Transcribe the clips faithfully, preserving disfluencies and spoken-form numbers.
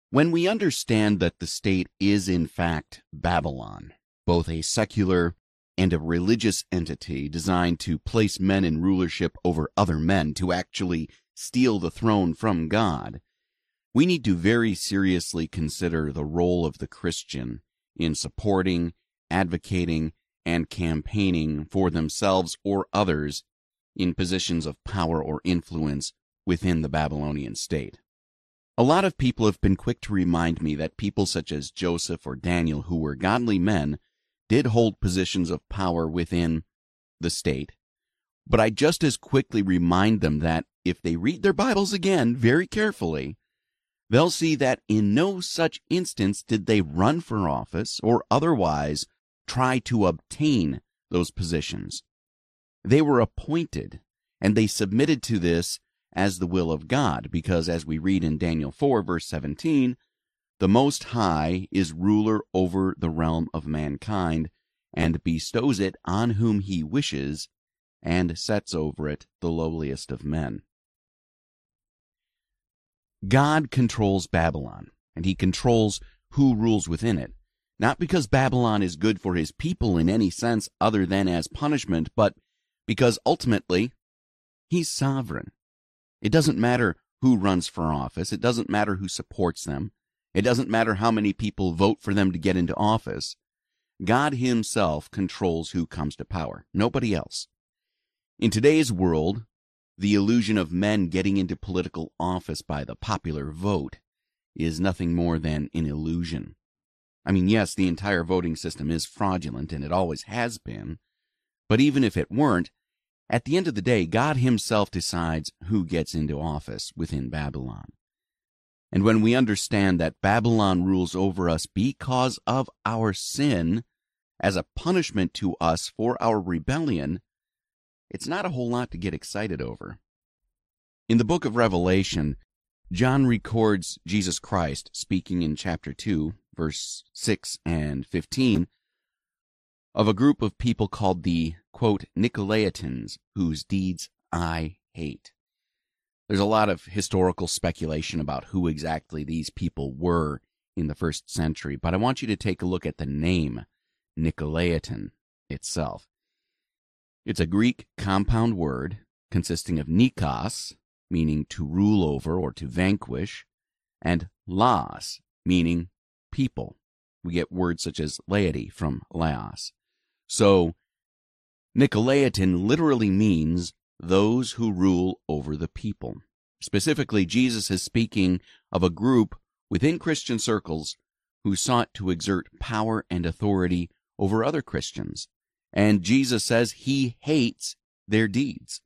When we understand that the state is in fact Babylon, both a secular and a religious entity designed to place men in rulership over other men to actually steal the throne from God, we need to very seriously consider the role of the Christian in supporting, advocating, and campaigning for themselves or others in positions of power or influence within the Babylonian state. A lot of people have been quick to remind me that people such as Joseph or Daniel, who were godly men, did hold positions of power within the state. But I just as quickly remind them that if they read their Bibles again very carefully, they'll see that in no such instance did they run for office or otherwise try to obtain those positions. They were appointed, and they submitted to this as the will of God, because as we read in Daniel four, verse seventeen, the Most High is ruler over the realm of mankind, and bestows it on whom he wishes, and sets over it the lowliest of men. God controls Babylon, and he controls who rules within it, not because Babylon is good for his people in any sense other than as punishment, but because ultimately he's sovereign. It doesn't matter who runs for office. It doesn't matter who supports them. It doesn't matter how many people vote for them to get into office. God himself controls who comes to power, nobody else. In today's world, the illusion of men getting into political office by the popular vote is nothing more than an illusion. I mean, yes, the entire voting system is fraudulent, and it always has been, but even if it weren't, at the end of the day, God himself decides who gets into office within Babylon. And when we understand that Babylon rules over us because of our sin, as a punishment to us for our rebellion, it's not a whole lot to get excited over. In the book of Revelation, John records Jesus Christ speaking in chapter two, verse six and fifteen, of a group of people called the, quote, Nicolaitans, whose deeds I hate. There's a lot of historical speculation about who exactly these people were in the first century, but I want you to take a look at the name Nicolaitan itself. It's a Greek compound word consisting of nikos, meaning to rule over or to vanquish, and laos, meaning people. We get words such as laity from laos. So, Nicolaitan literally means those who rule over the people. Specifically, Jesus is speaking of a group within Christian circles who sought to exert power and authority over other Christians. And Jesus says he hates their deeds.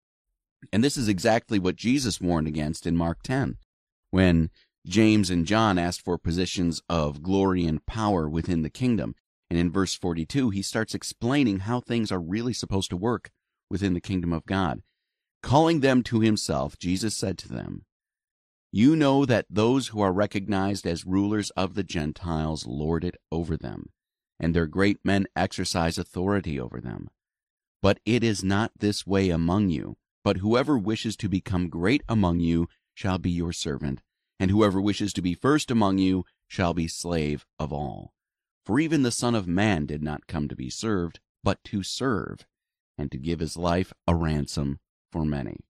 And this is exactly what Jesus warned against in Mark ten, when James and John asked for positions of glory and power within the kingdom. And in verse forty-two, he starts explaining how things are really supposed to work within the kingdom of God. Calling them to himself, Jesus said to them, "You know that those who are recognized as rulers of the Gentiles lord it over them, and their great men exercise authority over them. But it is not this way among you, but whoever wishes to become great among you shall be your servant, and whoever wishes to be first among you shall be slave of all. For even the Son of Man did not come to be served, but to serve, and to give his life a ransom for many."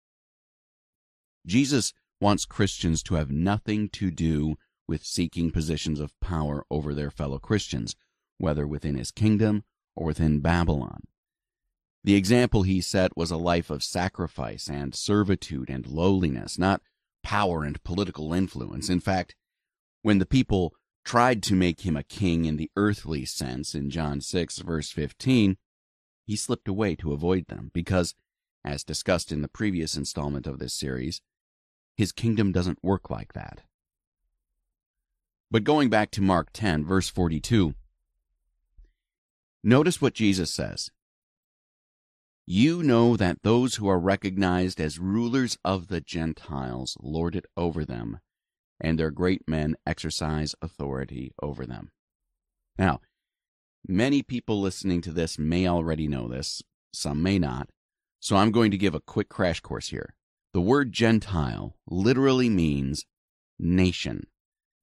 Jesus wants Christians to have nothing to do with seeking positions of power over their fellow Christians, whether within his kingdom or within Babylon. The example he set was a life of sacrifice and servitude and lowliness, not power and political influence. In fact, when the people tried to make him a king in the earthly sense in John six, verse fifteen, he slipped away to avoid them because, as discussed in the previous installment of this series, his kingdom doesn't work like that. But going back to Mark ten, verse forty-two, notice what Jesus says. "You know that those who are recognized as rulers of the Gentiles lord it over them, and their great men exercise authority over them." Now, many people listening to this may already know this, some may not, so I'm going to give a quick crash course here. The word Gentile literally means nation.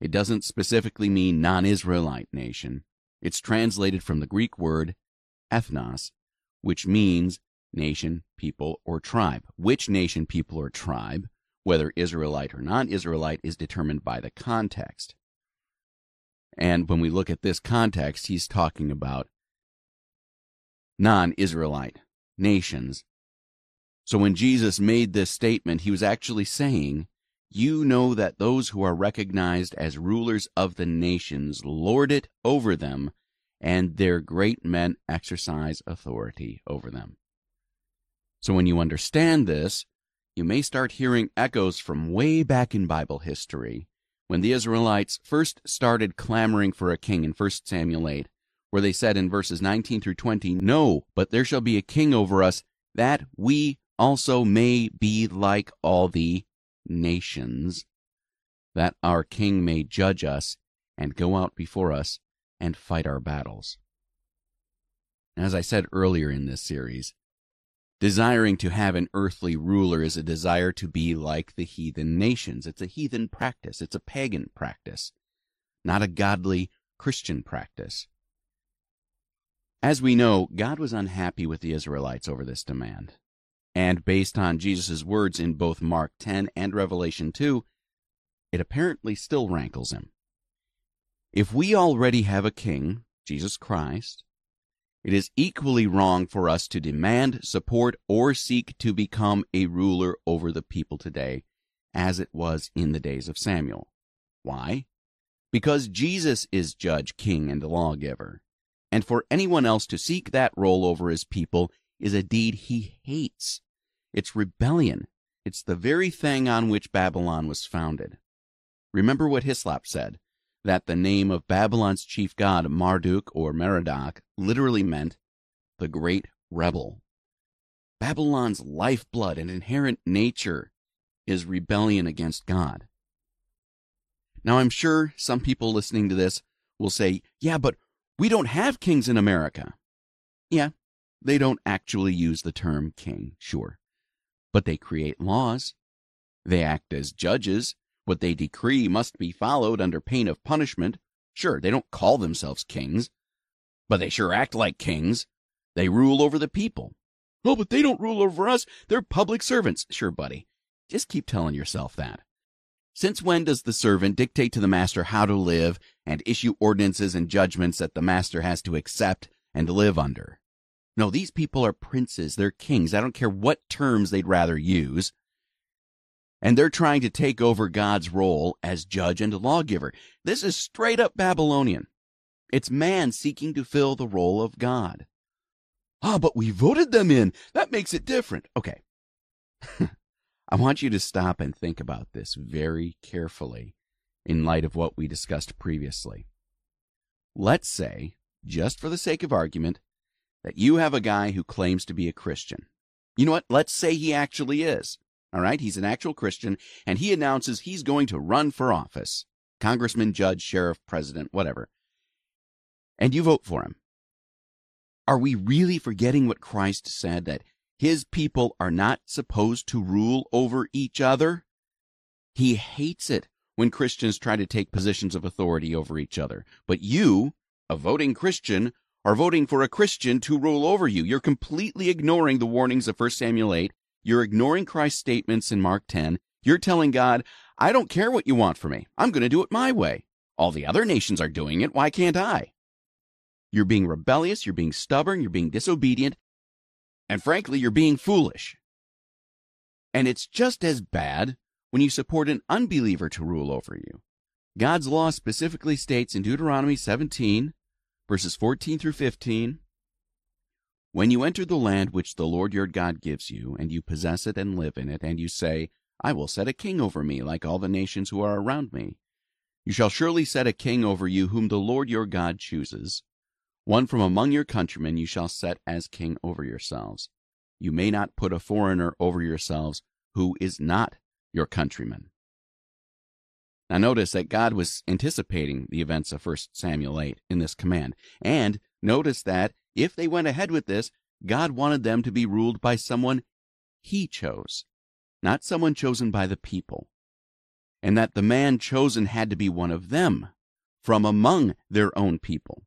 It doesn't specifically mean non-Israelite nation. It's translated from the Greek word ethnos, which means nation, people, or tribe. Which nation, people, or tribe, whether Israelite or non-Israelite, is determined by the context. And when we look at this context, he's talking about non-Israelite nations. So when Jesus made this statement, he was actually saying, you know that those who are recognized as rulers of the nations lord it over them, and their great men exercise authority over them. So when you understand this, you may start hearing echoes from way back in Bible history, when the Israelites first started clamoring for a king in First Samuel eight, where they said in verses nineteen through twenty, no, but there shall be a king over us, that we also may be like all the nations, that our king may judge us and go out before us and fight our battles. As I said earlier in this series, desiring to have an earthly ruler is a desire to be like the heathen nations. It's a heathen practice. It's a pagan practice, not a godly Christian practice. As we know, God was unhappy with the Israelites over this demand. And based on Jesus' words in both Mark ten and Revelation two, it apparently still rankles him. If we already have a king, Jesus Christ, it is equally wrong for us to demand, support, or seek to become a ruler over the people today, as it was in the days of Samuel. Why? Because Jesus is judge, king, and lawgiver. And for anyone else to seek that role over his people is a deed he hates. It's rebellion. It's the very thing on which Babylon was founded. Remember what Hislop said, that the name of Babylon's chief god, Marduk or Merodach, literally meant the great rebel. Babylon's lifeblood and inherent nature is rebellion against God. Now, I'm sure some people listening to this will say, yeah, but we don't have kings in America. Yeah, they don't actually use the term king, sure. But they create laws. They act as judges. What they decree must be followed under pain of punishment. Sure, they don't call themselves kings, but they sure act like kings. They rule over the people. Oh, but they don't rule over us. They're public servants. Sure, buddy. Just keep telling yourself that. Since when does the servant dictate to the master how to live and issue ordinances and judgments that the master has to accept and live under? No, these people are princes. They're kings. I don't care what terms they'd rather use. And they're trying to take over God's role as judge and lawgiver. This is straight up Babylonian. It's man seeking to fill the role of God. Ah, but we voted them in. That makes it different. Okay. I want you to stop and think about this very carefully in light of what we discussed previously. Let's say, just for the sake of argument, that you have a guy who claims to be a Christian. You know what? Let's say he actually is. All right? He's an actual Christian, and he announces he's going to run for office. Congressman, judge, sheriff, president, whatever. And you vote for him. Are we really forgetting what Christ said, that his people are not supposed to rule over each other? He hates it when Christians try to take positions of authority over each other. But you, a voting Christian, are voting for a Christian to rule over you. You're completely ignoring the warnings of First Samuel eight. You're ignoring Christ's statements in Mark ten. You're telling God, I don't care what you want from me. I'm going to do it my way. All the other nations are doing it. Why can't I? You're being rebellious. You're being stubborn. You're being disobedient. And frankly, you're being foolish. And it's just as bad when you support an unbeliever to rule over you. God's law specifically states in Deuteronomy seventeen, verses fourteen through fifteen, when you enter the land which the Lord your God gives you, and you possess it and live in it, and you say, I will set a king over me like all the nations who are around me, you shall surely set a king over you whom the Lord your God chooses. One from among your countrymen you shall set as king over yourselves. You may not put a foreigner over yourselves who is not your countryman. Now notice that God was anticipating the events of First Samuel eight in this command. And notice that if they went ahead with this, God wanted them to be ruled by someone he chose, not someone chosen by the people. and that the man chosen had to be one of them, from among their own people.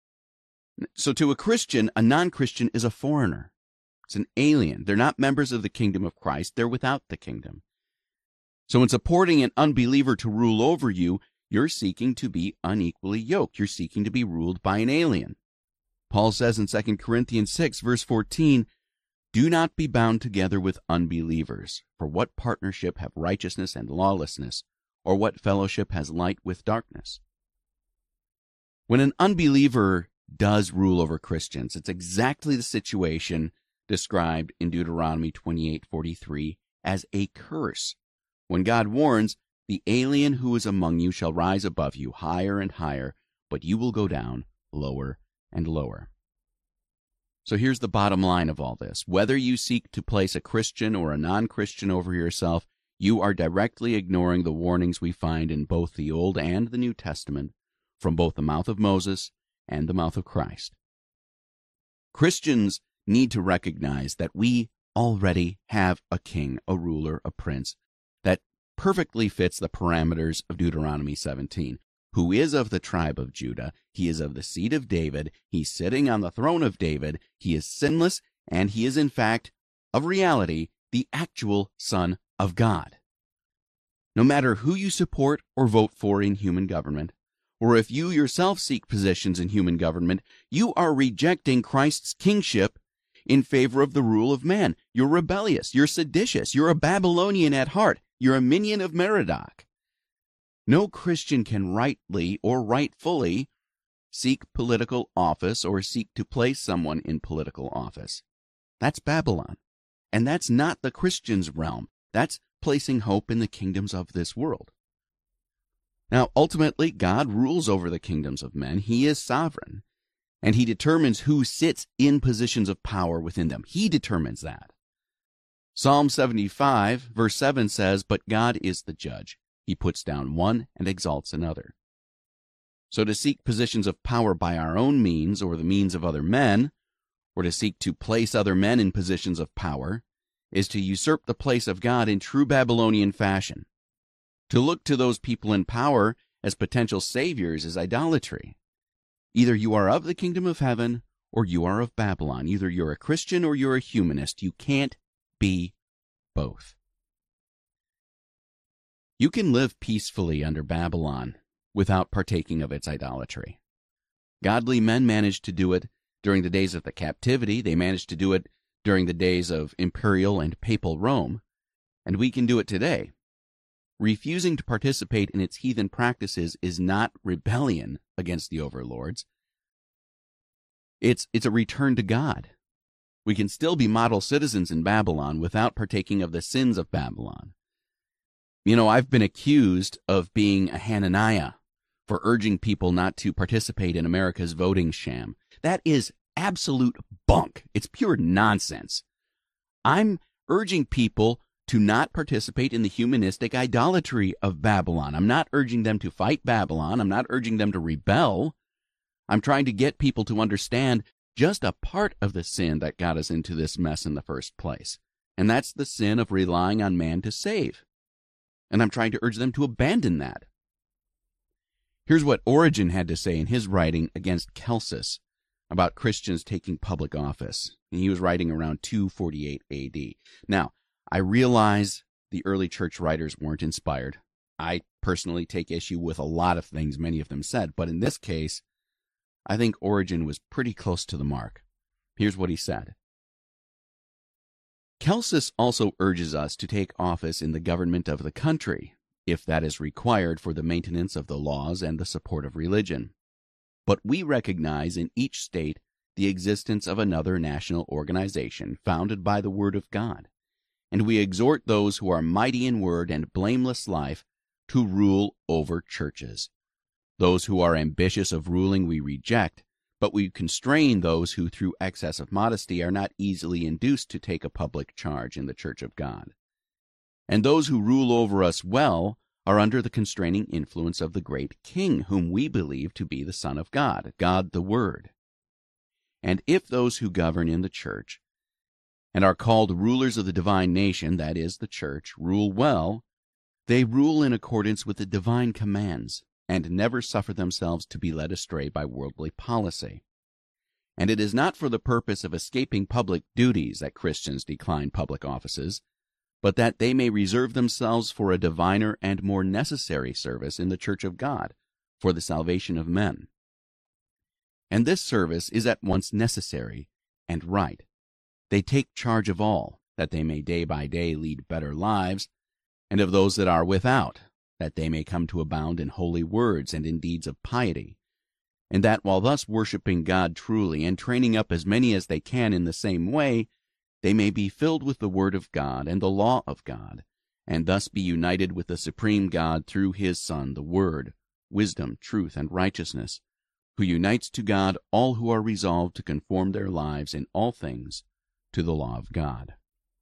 So to a Christian, a non-Christian is a foreigner. It's an alien. They're not members of the kingdom of Christ. They're without the kingdom. So in supporting an unbeliever to rule over you, you're seeking to be unequally yoked. You're seeking to be ruled by an alien. Paul says in Second Corinthians six, verse fourteen, "Do not be bound together with unbelievers. For what partnership have righteousness and lawlessness? Or what fellowship has light with darkness?" When an unbeliever does rule over Christians, it's exactly the situation described in Deuteronomy twenty-eight forty-three as a curse. When God warns, "The alien who is among you shall rise above you higher and higher, but you will go down lower and lower." So here's the bottom line of all this. Whether you seek to place a Christian or a non-Christian over yourself, you are directly ignoring the warnings we find in both the Old and the New Testament from both the mouth of Moses and the mouth of Christ. Christians need to recognize that we already have a king, a ruler, a prince that perfectly fits the parameters of Deuteronomy seventeen, who is of the tribe of Judah. He is of the seed of David. He's sitting on the throne of David. He is sinless, and he is, in fact, of reality, the actual Son of God. No matter who you support or vote for in human government, or if you yourself seek positions in human government, you are rejecting Christ's kingship in favor of the rule of man. You're rebellious. You're seditious. You're a Babylonian at heart. You're a minion of Merodach. No Christian can rightly or rightfully seek political office or seek to place someone in political office. That's Babylon. And that's not the Christian's realm. That's placing hope in the kingdoms of this world. Now, ultimately, God rules over the kingdoms of men. He is sovereign, and he determines who sits in positions of power within them. He determines that. Psalm seventy-five, verse seven says, "But God is the judge. He puts down one and exalts another." So to seek positions of power by our own means or the means of other men, or to seek to place other men in positions of power, is to usurp the place of God in true Babylonian fashion. To look to those people in power as potential saviors is idolatry. Either you are of the kingdom of heaven or you are of Babylon. Either you're a Christian or you're a humanist. You can't be both. You can live peacefully under Babylon without partaking of its idolatry. Godly men managed to do it during the days of the captivity. They managed to do it during the days of imperial and papal Rome, and we can do it today. Refusing to participate in its heathen practices is not rebellion against the overlords. It's, it's a return to God. We can still be model citizens in Babylon without partaking of the sins of Babylon. You know, I've been accused of being a Hananiah for urging people not to participate in America's voting sham. That is absolute bunk. It's pure nonsense. I'm urging people to not participate in the humanistic idolatry of Babylon. I'm not urging them to fight Babylon. I'm not urging them to rebel. I'm trying to get people to understand just a part of the sin that got us into this mess in the first place. And that's the sin of relying on man to save. And I'm trying to urge them to abandon that. Here's what Origen had to say in his writing against Celsus about Christians taking public office. And he was writing around two forty-eight A D. Now, I realize the early church writers weren't inspired. I personally take issue with a lot of things many of them said, but in this case, I think Origen was pretty close to the mark. Here's what he said. Celsus also urges us to take office in the government of the country, if that is required for the maintenance of the laws and the support of religion. But we recognize in each state the existence of another national organization founded by the Word of God, and we exhort those who are mighty in word and blameless life to rule over churches. Those who are ambitious of ruling we reject, but we constrain those who through excess of modesty are not easily induced to take a public charge in the church of God. And those who rule over us well are under the constraining influence of the great King, whom we believe to be the Son of God, God the Word. And if those who govern in the church and are called rulers of the divine nation, that is, the church, rule well, They rule in accordance with the divine commands and never suffer themselves to be led astray by worldly policy. And it is not for the purpose of escaping public duties that Christians decline public offices, but that they may reserve themselves for a diviner and more necessary service in the church of God, for the salvation of men. And this service is at once necessary and right. They take charge of all, that they may day by day lead better lives, and of those that are without, that they may come to abound in holy words and in deeds of piety, and that while thus worshiping God truly and training up as many as they can in the same way, they may be filled with the Word of God and the law of God, and thus be united with the supreme God through His Son, the Word, wisdom, truth, and righteousness, who unites to God all who are resolved to conform their lives in all things to the law of God.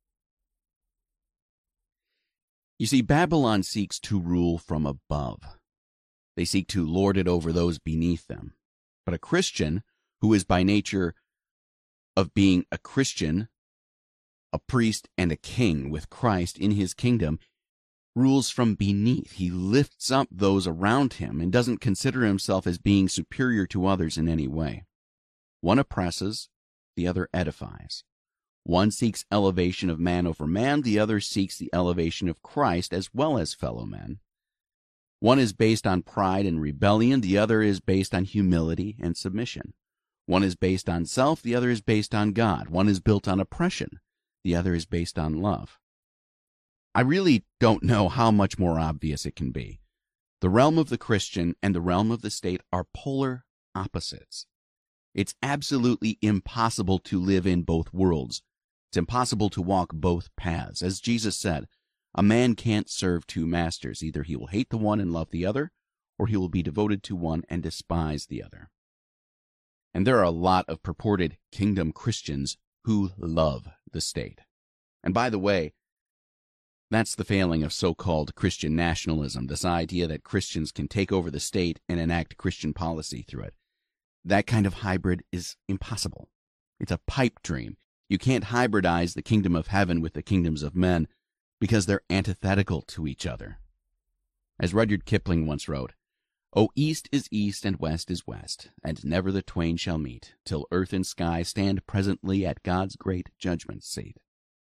You see, Babylon seeks to rule from above. They seek to lord it over those beneath them. But a Christian, who is by nature of being a Christian, a priest and a king with Christ in his kingdom, rules from beneath. He lifts up those around him and doesn't consider himself as being superior to others in any way. One oppresses, the other edifies. One seeks elevation of man over man, the other seeks the elevation of Christ as well as fellow men. One is based on pride and rebellion, the other is based on humility and submission. One is based on self, the other is based on God. One is built on oppression, the other is based on love. I really don't know how much more obvious it can be. The realm of the Christian and the realm of the state are polar opposites. It's absolutely impossible to live in both worlds. It's impossible to walk both paths. As Jesus said, a man can't serve two masters. Either he will hate the one and love the other, or he will be devoted to one and despise the other. And there are a lot of purported kingdom Christians who love the state. And by the way, that's the failing of so-called Christian nationalism, this idea that Christians can take over the state and enact Christian policy through it. That kind of hybrid is impossible. It's a pipe dream. You can't hybridize the kingdom of heaven with the kingdoms of men because they're antithetical to each other. As Rudyard Kipling once wrote, "O east is east and west is west, and never the twain shall meet, till earth and sky stand presently at God's great judgment seat."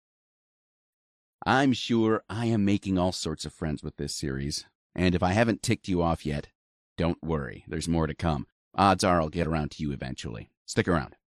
I'm sure I am making all sorts of friends with this series, and if I haven't ticked you off yet, don't worry, there's more to come. Odds are I'll get around to you eventually. Stick around.